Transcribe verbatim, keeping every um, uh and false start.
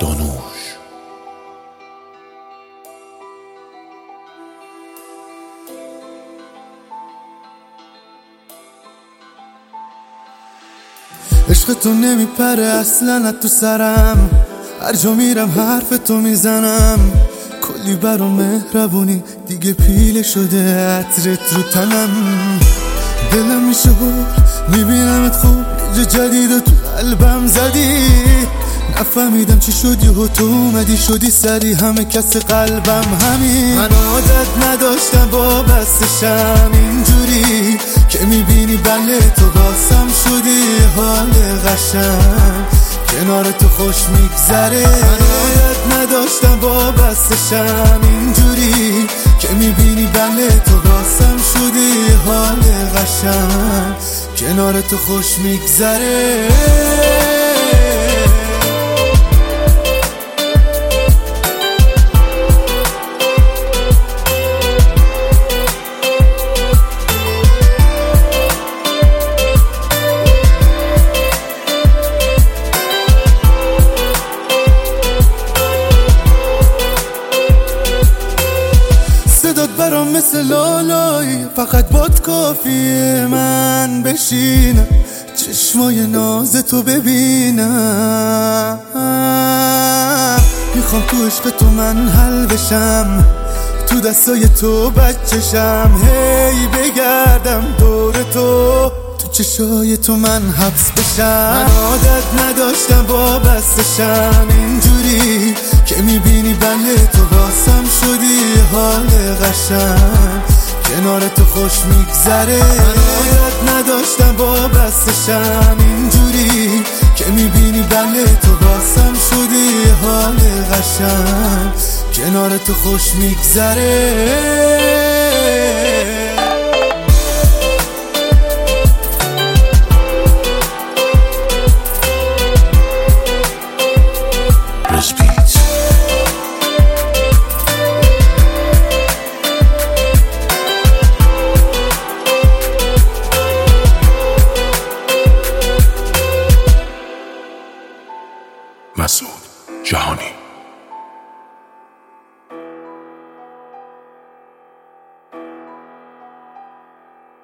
دانوش. عشق تو نمیپره اصلا تو سرم، هر جا میرم حرف تو میزنم. کلی برام مهربونی دیگه پیله شده عطرت رو تنم. دلم میشه بر میبینمت خوب یه جدید تو قلبم زدی. نفهمیدم چی شدی و تو اومدی شدی سری همه کس قلبم همین. من عادت نداشتم با بستشم اینجوری که میبینی بله تو باسم شدی حال قشنگ کنار تو خوش میگذره. من عادت نداشتم با بستشم اینجوری که میبینی بله تو باسم شدی حال قشنگ کنار تو خوش میگذره. صدات برام مثل لالایی فقط باد کافیه من بشینم چشمای ناز تو ببینم. میخوام تو عشق تو من حل بشم تو دستای تو بچشم هی بگردم دور تو تو چشای تو من حبس بشم. من عادت نداشتم با بستشم اینجوری که میبینی بله تو باسم شدی حال قشنگ کنار تو خوش میگذره. من عادت نداشتم با بستشم اینجوری که میبینی بله تو باسم شدی حال قشنگ کنار تو خوش میگذره. مسعود جهانی.